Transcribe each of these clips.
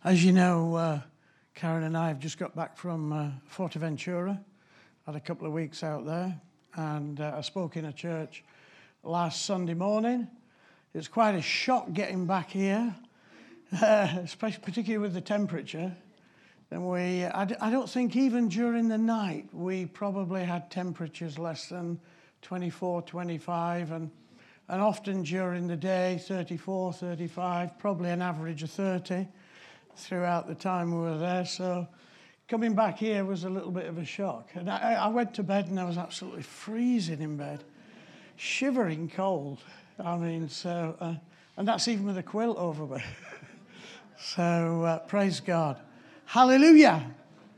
As you know, Karen and I have just got back from Forteventura. Had a couple of weeks out there, and I spoke in a church last Sunday morning. It was quite a shock getting back here, especially particularly with the temperature. And I don't think even during the night we probably had temperatures less than 24, 25, and often during the day 34, 35, probably an average of 30 throughout the time we were there. So coming back here was a little bit of a shock. And I went to bed and I was absolutely freezing in bed, shivering cold. I mean, so, and that's even with a quilt over me. So praise God. Hallelujah.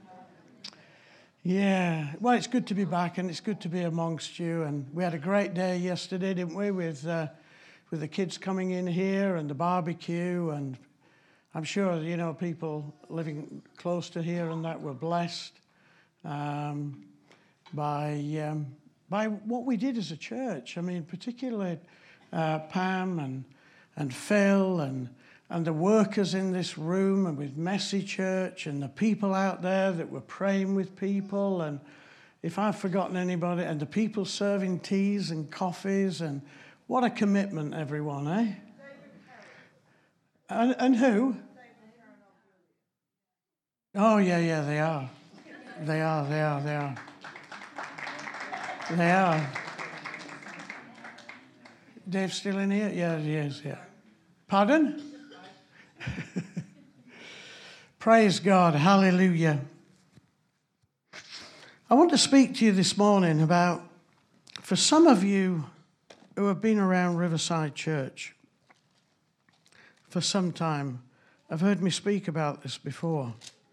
Yeah, well, it's good to be back and it's good to be amongst you. And we had a great day yesterday, didn't we, with the kids coming in here and the barbecue. And I'm sure, you know, people living close to here and that were blessed by what we did as a church. I mean, particularly Pam and Phil and the workers in this room and with Messy Church and the people out there that were praying with people. And if I've forgotten anybody, and the people serving teas and coffees, and what a commitment, everyone, eh? And who? Oh, yeah, they are. They are. Dave's still in here? Yeah, he is, yeah. Pardon? Praise God. Hallelujah. I want to speak to you this morning about, for some of you who have been around Riverside Church for some time, have heard me speak about this before.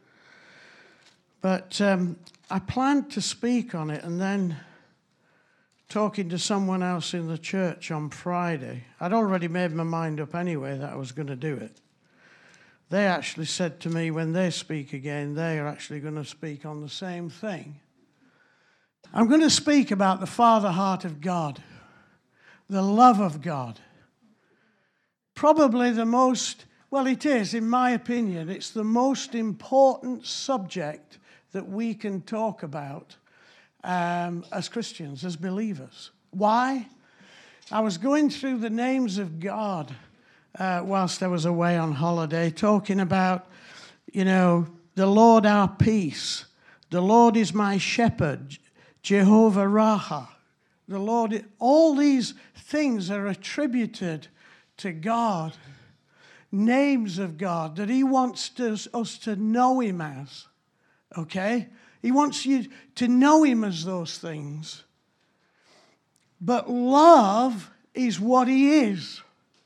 But I planned to speak on it, and then talking to someone else in the church on Friday, I'd already made my mind up anyway that I was going to do it. They actually said to me when they speak again, they are actually going to speak on the same thing. I'm going to speak about the Father heart of God, the love of God. Probably the most, well, it is, in my opinion, it's the most important subject that we can talk about as Christians, as believers. Why? I was going through the names of God whilst I was away on holiday, talking about, you know, the Lord our peace, the Lord is my shepherd, Jehovah Raha, the Lord. All these things are attributed to God, names of God that He wants us to know Him as. Okay? He wants you to know Him as those things. But love is what He is.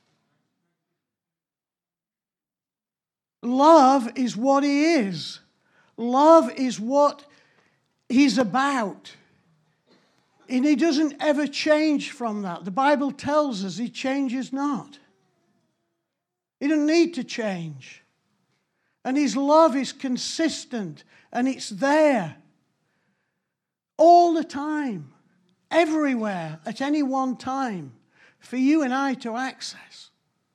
Love is what He is. Love is what He's about. And He doesn't ever change from that. The Bible tells us He changes not. He doesn't need to change. And His love is consistent. And it's there all the time, everywhere, at any one time, for you and I to access.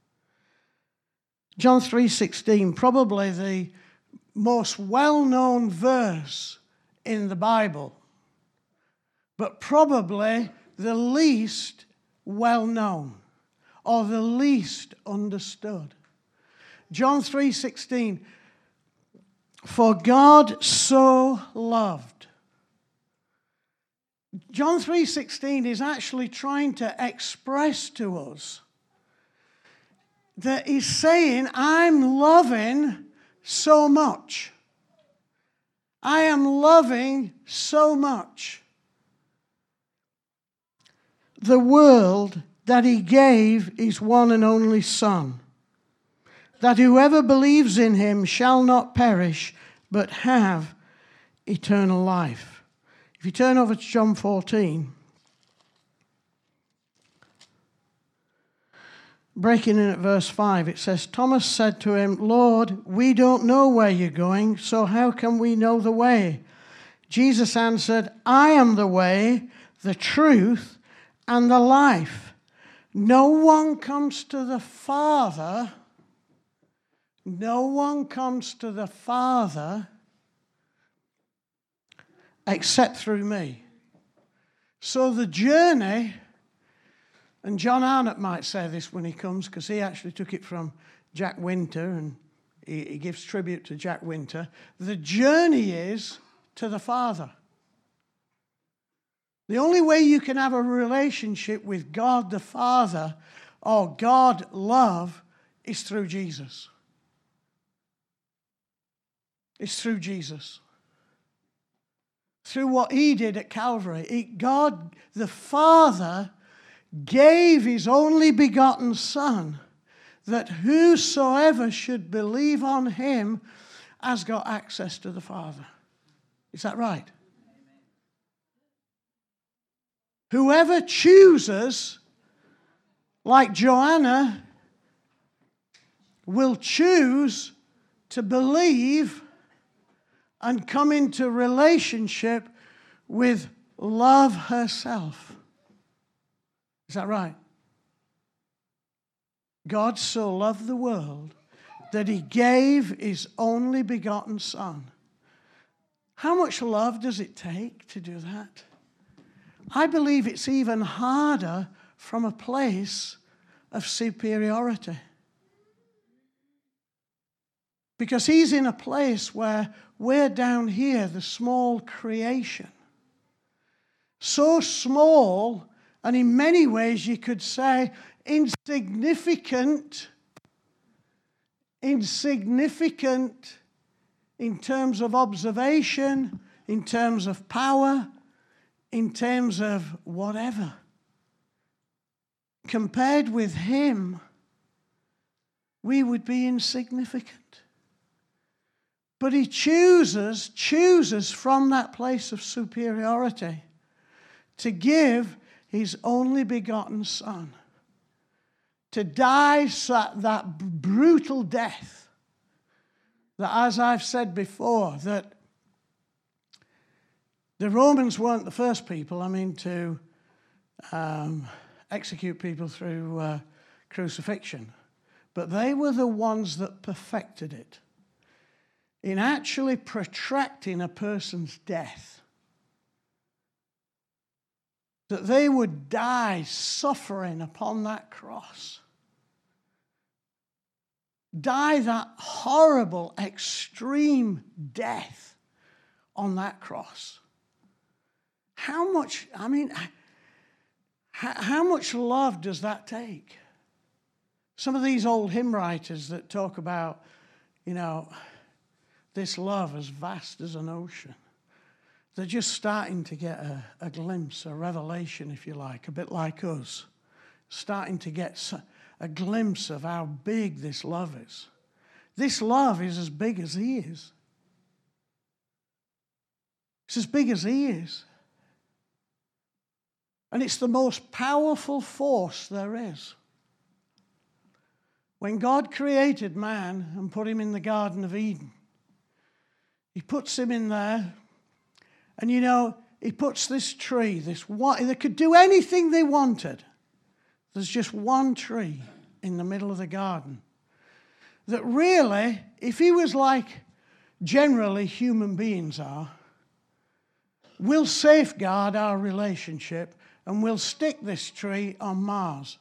John 3:16, probably the most well-known verse in the Bible, but probably the least well-known or the least understood. John 3:16, for God so loved. John 3:16 is actually trying to express to us that He's saying, I'm loving so much. I am loving so much the world that He gave His one and only Son, that whoever believes in Him shall not perish, but have eternal life. If you turn over to John 14, breaking in at verse 5, it says, Thomas said to Him, Lord, we don't know where you're going, so how can we know the way? Jesus answered, I am the way, the truth, and the life. No one comes to the Father no one comes to the Father except through me. So the journey, and John Arnott might say this when he comes, because he actually took it from Jack Winter, and he gives tribute to Jack Winter. The journey is to the Father. The only way you can have a relationship with God the Father or God love is through Jesus. It's through Jesus. Through what he did at Calvary. God the Father gave his only begotten Son, that whosoever should believe on him has got access to the Father. Is that right? Whoever chooses, like Joanna, will choose to believe and come into relationship with love herself. Is that right? God so loved the world that he gave his only begotten Son. How much love does it take to do that? I believe it's even harder from a place of superiority. Because he's in a place where we're down here, the small creation. So small, and in many ways you could say insignificant in terms of observation, in terms of power, in terms of whatever. Compared with him, we would be insignificant. But he chooses from that place of superiority to give his only begotten Son, to die that brutal death, that, as I've said before, that the Romans weren't the first people, to execute people through crucifixion. But they were the ones that perfected it in actually protracting a person's death. That they would die suffering upon that cross. Die that horrible, extreme death on that cross. How much love does that take? Some of these old hymn writers that talk about, this love as vast as an ocean, they're just starting to get a glimpse, a revelation, if you like, a bit like us, starting to get a glimpse of how big this love is. This love is as big as he is. It's as big as he is. And it's the most powerful force there is. When God created man and put him in the Garden of Eden, he puts him in there, and he puts this tree, they could do anything they wanted. There's just one tree in the middle of the garden that really, if he was like generally human beings are, will safeguard our relationship and we'll stick this tree on Mars.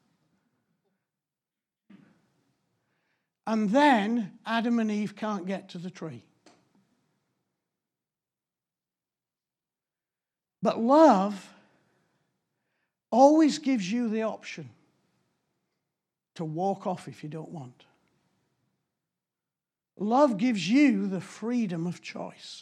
And then Adam and Eve can't get to the tree. But love always gives you the option to walk off if you don't want. Love gives you the freedom of choice.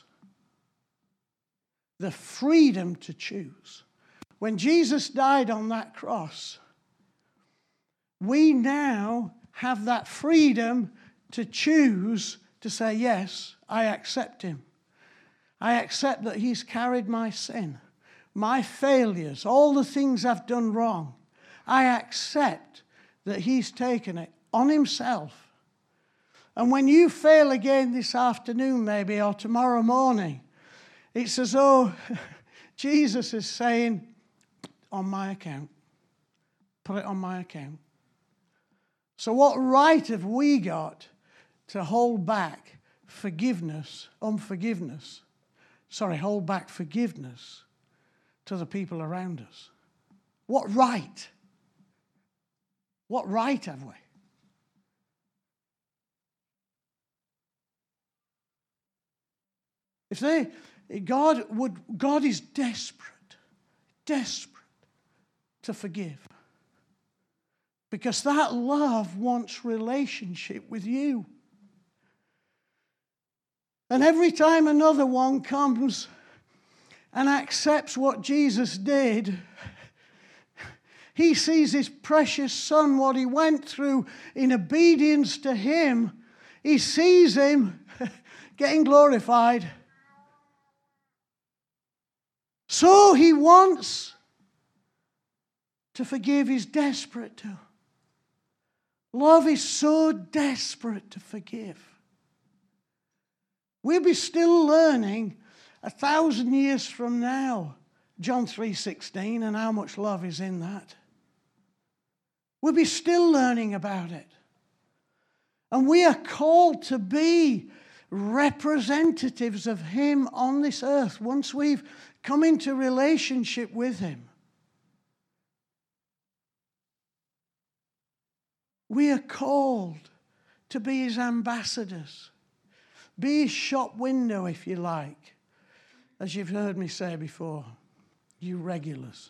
The freedom to choose. When Jesus died on that cross, we now have that freedom to choose to say, yes, I accept him. I accept that he's carried my sin, my failures, all the things I've done wrong. I accept that he's taken it on himself. And when you fail again this afternoon maybe, or tomorrow morning, it's as though Jesus is saying, on my account. Put it on my account. So what right have we got to hold back hold back forgiveness to the people around us? What right? What right have we? God is desperate to forgive. Because that love wants relationship with you. And every time another one comes and accepts what Jesus did, he sees his precious son, what he went through in obedience to him. He sees him getting glorified. So he wants to forgive. He's desperate to. Love is so desperate to forgive. We'll be still learning 1,000 years from now, John 3:16, and how much love is in that. We'll be still learning about it. And we are called to be representatives of him on this earth once we've come into relationship with him. We are called to be his ambassadors. Be his shop window, if you like. As you've heard me say before, you regulars.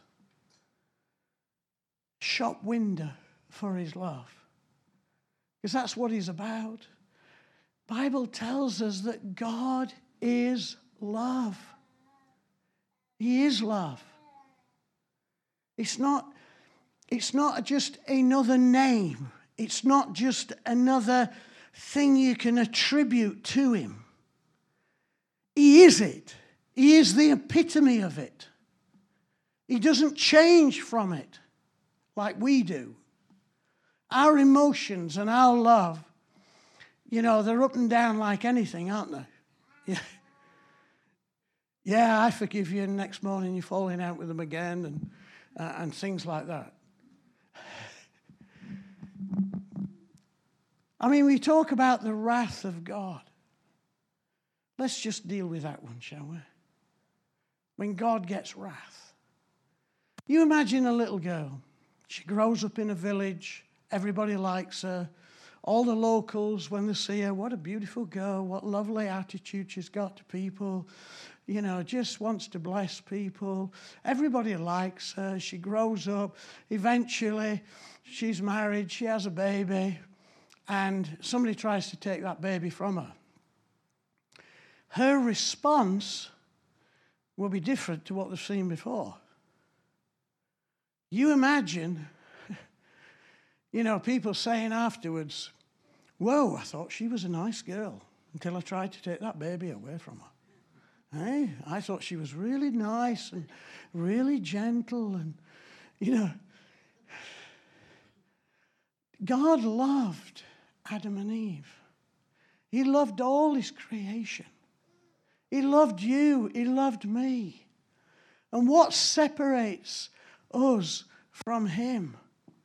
Shop window for his love. Because that's what he's about. Bible tells us that God is love. He is love. It's not just another name. It's not just another thing you can attribute to him. He is it. He is the epitome of it. He doesn't change from it like we do. Our emotions and our love, they're up and down like anything, aren't they? Yeah. Yeah, I forgive you, and next morning you're falling out with them again and things like that. I mean, we talk about the wrath of God. Let's just deal with that one, shall we? When God gets wrath. You imagine a little girl. She grows up in a village. Everybody likes her. All the locals, when they see her, what a beautiful girl, what lovely attitude she's got to people. Just wants to bless people. Everybody likes her. She grows up. Eventually, she's married. She has a baby. And somebody tries to take that baby from her. Her response will be different to what they've seen before. You imagine, people saying afterwards, "Whoa, I thought she was a nice girl until I tried to take that baby away from her. Hey, I thought she was really nice and really gentle and, God loved Adam and Eve. He loved all his creation. He loved you. He loved me. And what separates us from him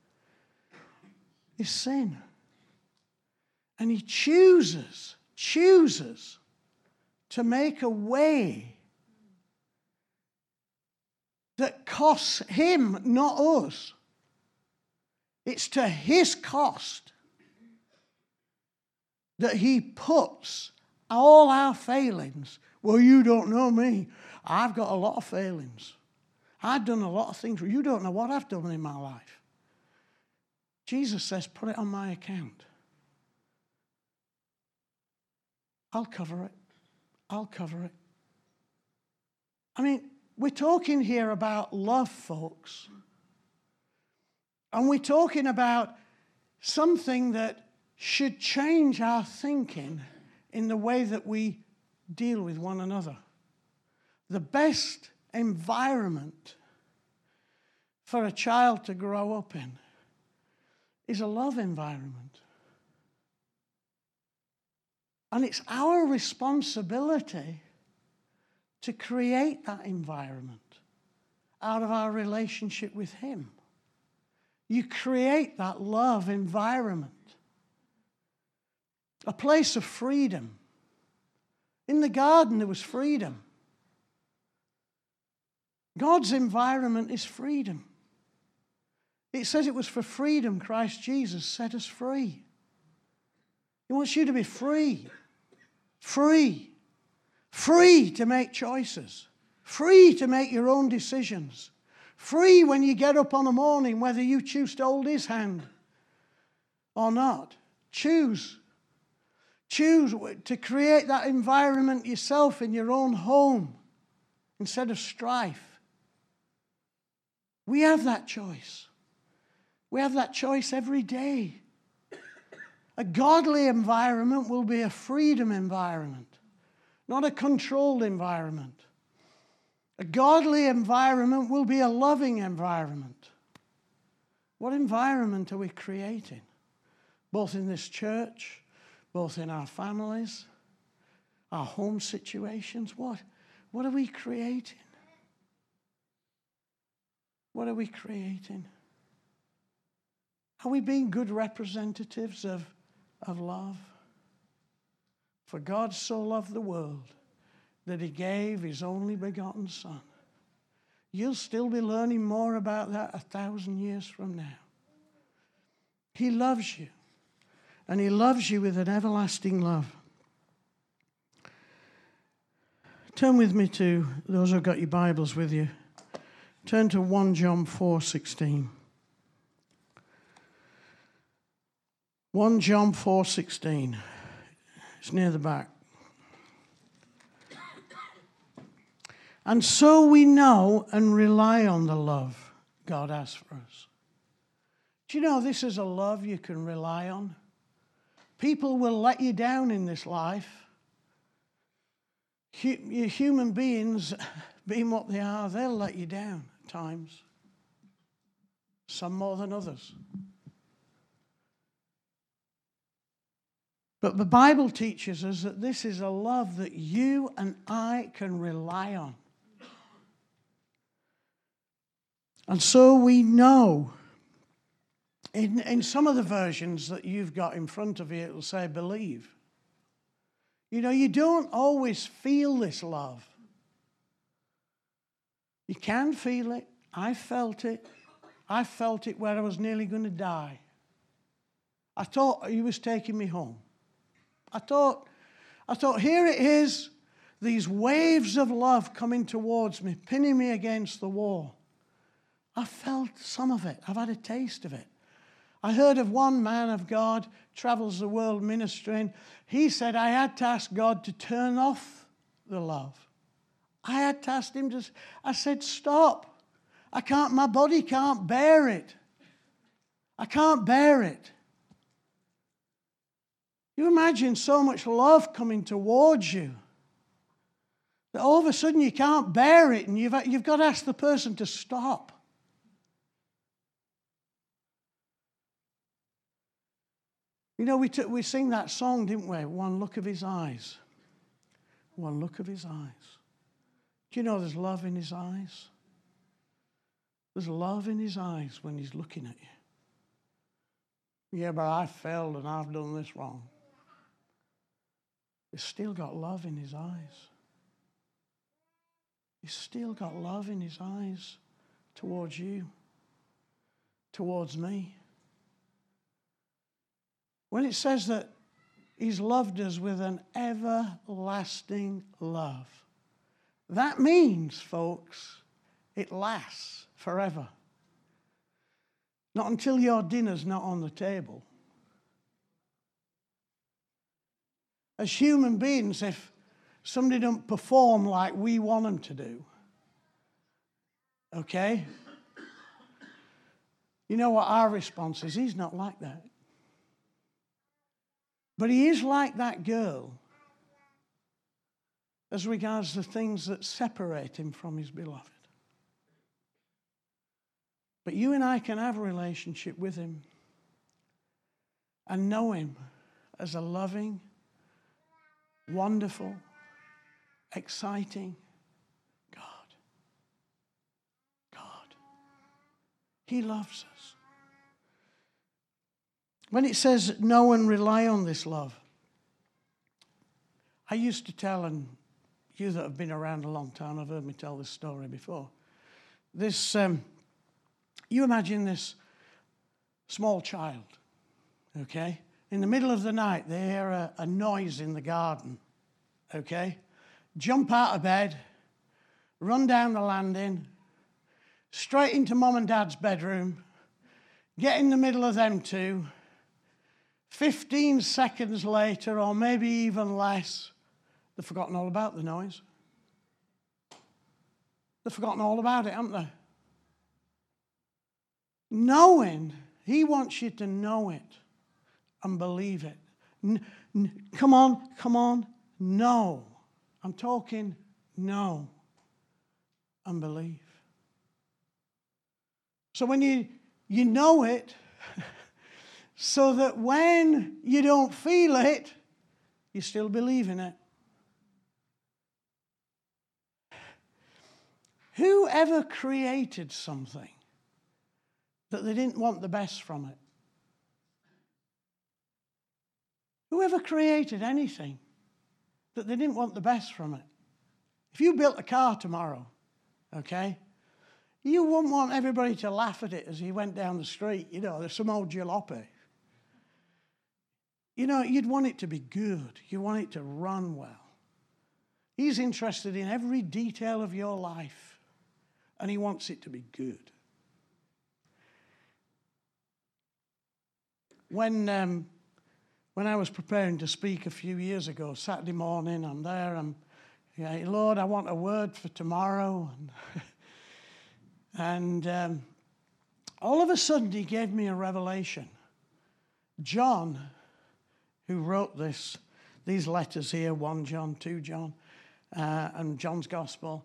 is sin. And he chooses to make a way that costs him, not us. It's to his cost that he puts all our failings. Well, you don't know me. I've got a lot of failings. I've done a lot of things. You don't know what I've done in my life. Jesus says, put it on my account. I'll cover it. I'll cover it. I mean, we're talking here about love, folks. And we're talking about something that should change our thinking in the way that we deal with one another. The best environment for a child to grow up in is a love environment. And it's our responsibility to create that environment out of our relationship with him. You create that love environment. a place of freedom. In the garden, there was freedom. God's environment is freedom. It says it was for freedom Christ Jesus set us free. He wants you to be free. Free. Free to make choices. Free to make your own decisions. Free when you get up on a morning, whether you choose to hold his hand or not. Choose. Choose to create that environment yourself in your own home instead of strife. We have that choice. We have that choice every day. A godly environment will be a freedom environment, not a controlled environment. A godly environment will be a loving environment. What environment are we creating? Both in this church, both in our families, our home situations. What are we creating? What are we creating? Are we being good representatives of love? For God so loved the world that he gave his only begotten Son. You'll still be learning more about that 1,000 years from now. He loves you, and he loves you with an everlasting love. Turn with me to, those who've got your Bibles with you, turn to 1 John 4:16. 1 John 4:16. It's near the back. And so we know and rely on the love God has for us. Do you know this is a love you can rely on? People will let you down in this life. Human beings, being what they are, they'll let you down at times. Some more than others. But the Bible teaches us that this is a love that you and I can rely on. And so we know, in some of the versions that you've got in front of you, it will say believe. You know, you don't always feel this love. You can feel it. I felt it. I felt it where I was nearly going to die. I thought he was taking me home. I thought, here it is, these waves of love coming towards me, pinning me against the wall. I felt some of it. I've had a taste of it. I heard of one man of God, travels the world ministering. He said, I had to ask God to turn off the love. I had to ask him to, I said, stop. My body can't bear it. I can't bear it. You imagine so much love coming towards you that all of a sudden you can't bear it, and you've got to ask the person to stop. You know, we sing that song, didn't we? One look of his eyes. One look of his eyes. Do you know there's love in his eyes? There's love in his eyes when he's looking at you. Yeah, but I failed and I've done this wrong. He's still got love in his eyes. He's still got love in his eyes towards you, towards me. When it says that he's loved us with an everlasting love, that means, folks, it lasts forever. Not until your dinner's not on the table. As human beings, if somebody don't perform like we want them to do, okay? You know what our response is? He's not like that. But he is like that girl as regards the things that separate him from his beloved. But you and I can have a relationship with him and know him as a loving, wonderful, exciting God. God. He loves us. When it says know and rely on this love, I used to tell, and you that have been around a long time have heard me tell this story before. This, you imagine this small child, okay? In the middle of the night, they hear a noise in the garden, okay? Jump out of bed, run down the landing, straight into mum and dad's bedroom, get in the middle of them two. 15 seconds later, or maybe even less, they've forgotten all about the noise. They've forgotten all about it, haven't they? Knowing, he wants you to know it and believe it. Come on, know. I'm talking know and believe. So when you know it, so that when you don't feel it, you still believe in it. Whoever created something that they didn't want the best from it? Whoever created anything that they didn't want the best from it? If you built a car tomorrow, okay, you wouldn't want everybody to laugh at it as you went down the street. You know, there's some old jalopy. You know, you'd want it to be good. You want it to run well. He's interested in every detail of your life, and he wants it to be good. When I was preparing to speak a few years ago, Saturday morning, I'm there, Lord, I want a word for tomorrow. And all of a sudden, he gave me a revelation. John, who wrote these letters here, 1 John, 2 John, and John's Gospel,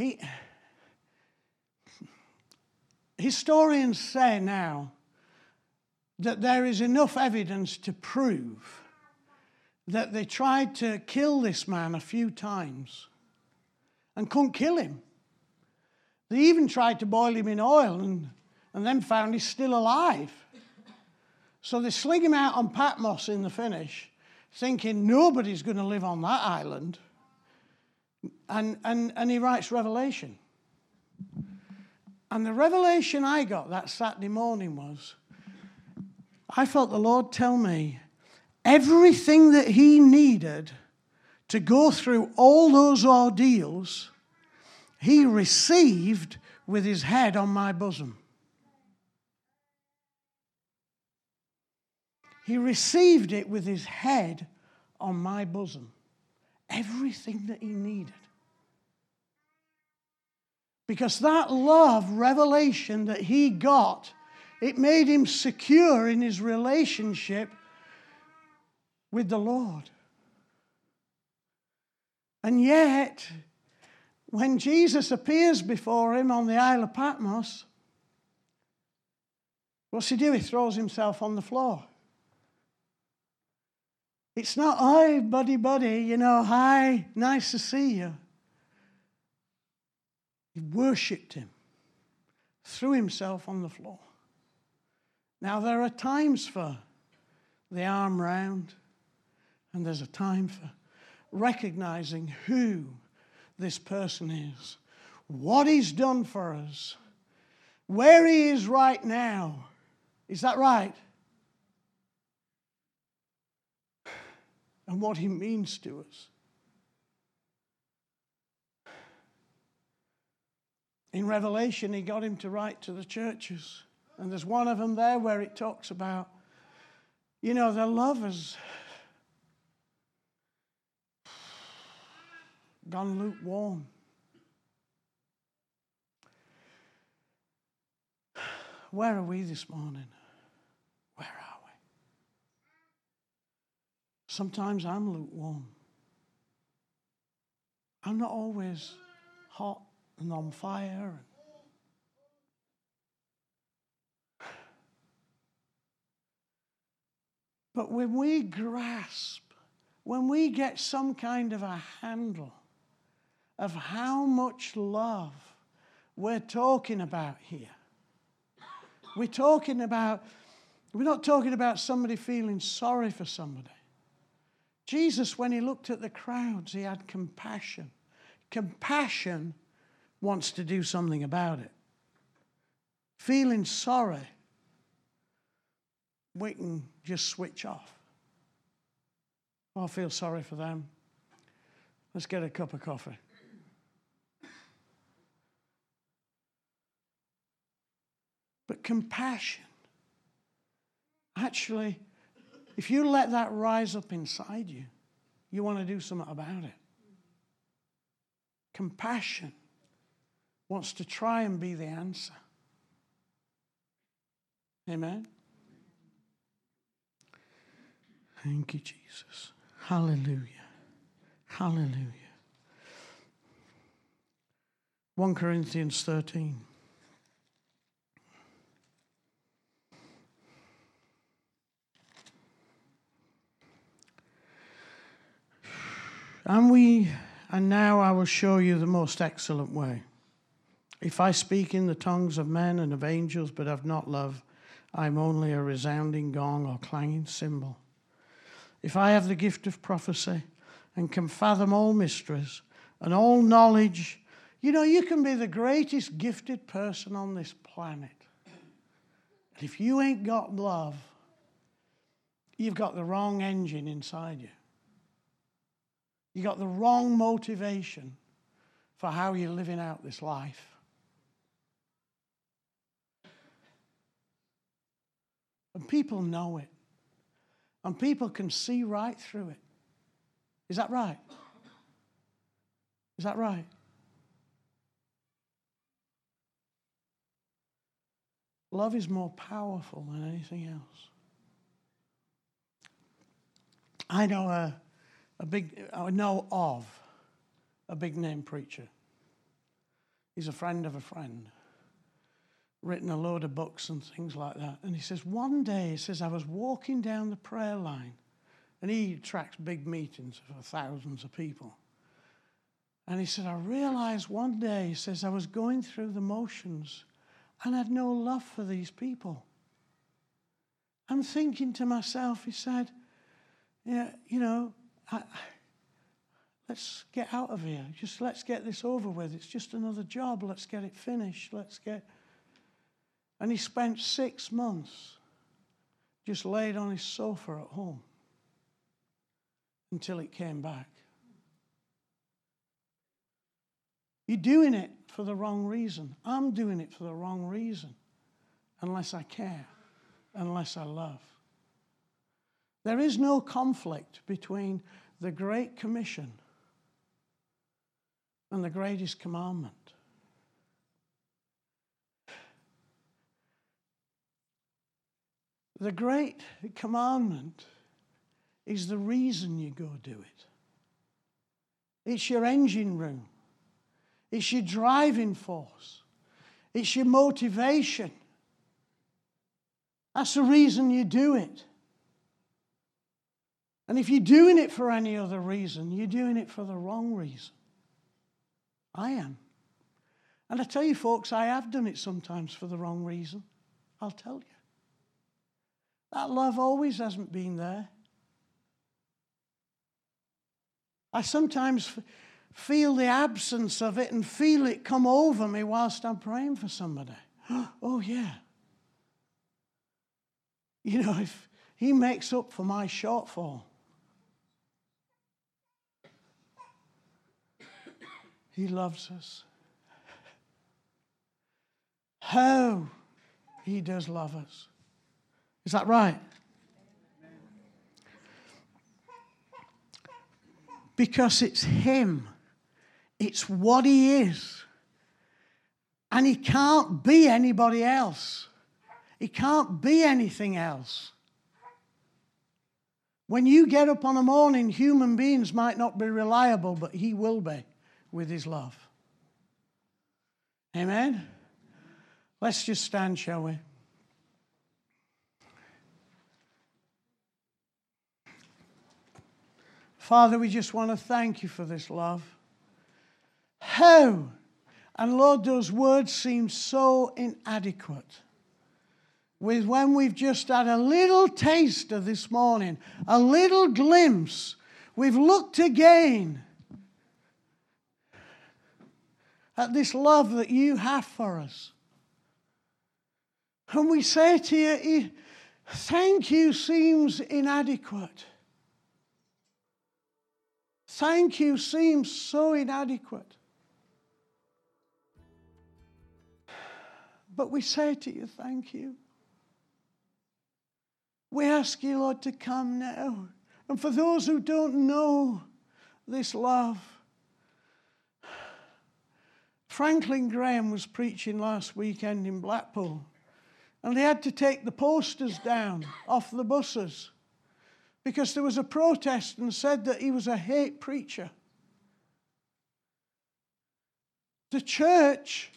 historians say now that there is enough evidence to prove that they tried to kill this man a few times and couldn't kill him. They even tried to boil him in oil and then found he's still alive. So they sling him out on Patmos in the finish, thinking nobody's going to live on that island. And he writes Revelation. And the revelation I got that Saturday morning was, I felt the Lord tell me everything that he needed to go through all those ordeals, he received with his head on my bosom. He received it with his head on my bosom. Everything that he needed. Because that love revelation that he got, it made him secure in his relationship with the Lord. And yet, when Jesus appears before him on the Isle of Patmos, what's he do? He throws himself on the floor. It's not, hi, buddy, hi, nice to see you. He worshipped him, threw himself on the floor. Now, there are times for the arm round, and there's a time for recognizing who this person is, what he's done for us, where he is right now. Is that right? And what he means to us. In Revelation, he got him to write to the churches. And there's one of them there where it talks about, their love has gone lukewarm. Where are we this morning? Where are we? Sometimes I'm lukewarm. I'm not always hot and on fire. But when we grasp, when we get some kind of a handle of how much love we're talking about here, we're not talking about somebody feeling sorry for somebody. Jesus, when he looked at the crowds, he had compassion. Compassion wants to do something about it. Feeling sorry, we can just switch off. Oh, I feel sorry for them. Let's get a cup of coffee. But compassion, actually, if you let that rise up inside you, you want to do something about it. Compassion wants to try and be the answer. Amen? Thank you, Jesus. Hallelujah. Hallelujah. 1 Corinthians 13. And now I will show you the most excellent way. If I speak in the tongues of men and of angels, but have not love, I am only a resounding gong or clanging cymbal. If I have the gift of prophecy and can fathom all mysteries and all knowledge, you can be the greatest gifted person on this planet. And if you ain't got love, you've got the wrong engine inside you. You got the wrong motivation for how you're living out this life. And people know it. And people can see right through it. Is that right? Is that right? Love is more powerful than anything else. I know a big name preacher. He's a friend of a friend. Written a load of books and things like that. And he says, one day, I was walking down the prayer line, and he attracts big meetings for thousands of people. And he said, I realized one day, I was going through the motions and I had no love for these people. I'm thinking to myself, he said, let's get out of here. Just let's get this over with. It's just another job. Let's get it finished. And he spent 6 months just laid on his sofa at home until it came back. You're doing it for the wrong reason. I'm doing it for the wrong reason. Unless I care, unless I love. There is no conflict between the Great Commission and the greatest commandment. The great commandment is the reason you go do it. It's your engine room. It's your driving force. It's your motivation. That's the reason you do it. And if you're doing it for any other reason, you're doing it for the wrong reason. I am. And I tell you, folks, I have done it sometimes for the wrong reason. I'll tell you. That love always hasn't been there. I sometimes feel the absence of it and feel it come over me whilst I'm praying for somebody. Oh, yeah. If he makes up for my shortfall, he loves us. How he does love us. Is that right? Because it's him. It's what he is. And he can't be anybody else. He can't be anything else. When you get up on a morning, human beings might not be reliable, but he will be with his love. Amen? Let's just stand, shall we? Father, we just want to thank you for this love. How? And Lord, those words seem so inadequate. When we've just had a little taste of this morning, a little glimpse We've looked again at this love that you have for us. And we say to you, thank you seems inadequate. Thank you seems so inadequate. But we say to you, thank you. We ask you, Lord, to come now. And for those who don't know this love, Franklin Graham was preaching last weekend in Blackpool, and they had to take the posters down off the buses because there was a protest and said that he was a hate preacher. The church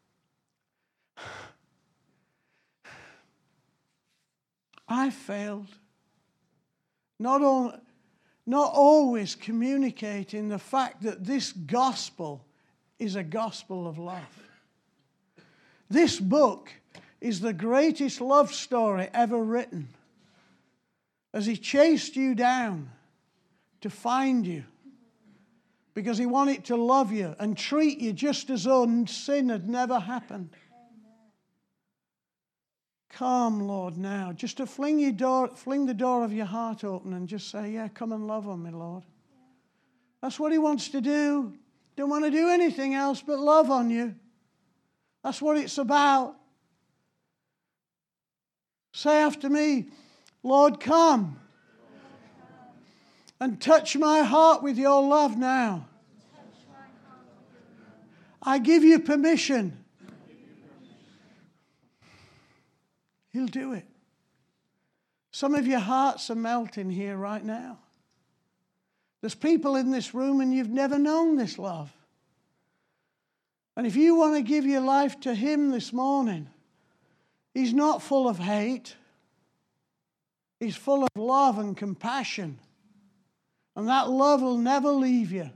I failed. Not always communicating the fact that this gospel is a gospel of love. This book is the greatest love story ever written. As he chased you down to find you, because he wanted to love you and treat you just as though sin had never happened. Come, Lord, now. Just to fling the door of your heart open and just say, yeah, come and love on me, Lord. That's what he wants to do. Don't want to do anything else but love on you. That's what it's about. Say after me, Lord, come and touch my heart with your love now. I give you permission. He'll do it. Some of your hearts are melting here right now. There's people in this room and you've never known this love. And if you want to give your life to him this morning, he's not full of hate. He's full of love and compassion. And that love will never leave you.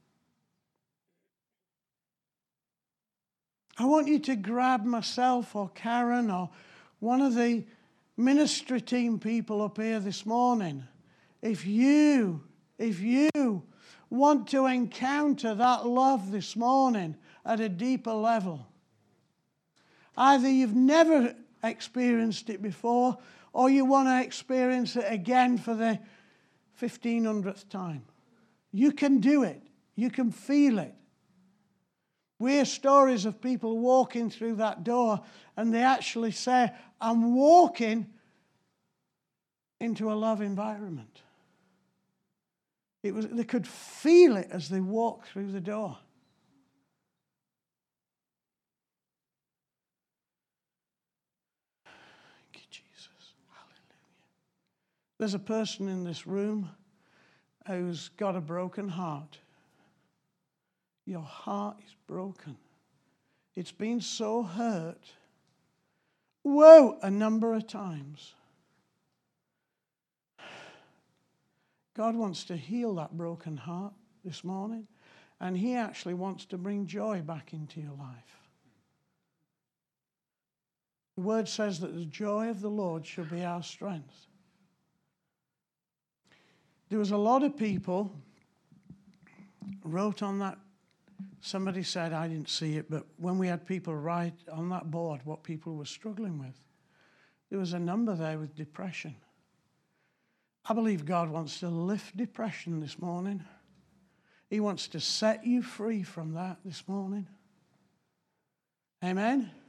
I want you to grab myself or Karen or one of the ministry team people up here this morning. If you want to encounter that love this morning at a deeper level, either you've never experienced it before or you want to experience it again for the 1500th time. You can do it. You can feel it. We hear stories of people walking through that door and they actually say, I'm walking into a love environment. They could feel it as they walked through the door. Thank you, Jesus. Hallelujah. There's a person in this room who's got a broken heart. Your heart is broken. It's been so hurt. A number of times. God wants to heal that broken heart this morning, and he actually wants to bring joy back into your life. The word says that the joy of the Lord shall be our strength. There was a lot of people wrote on that. Somebody said, I didn't see it, but when we had people write on that board what people were struggling with, there was a number there with depression. I believe God wants to lift depression this morning. He wants to set you free from that this morning. Amen?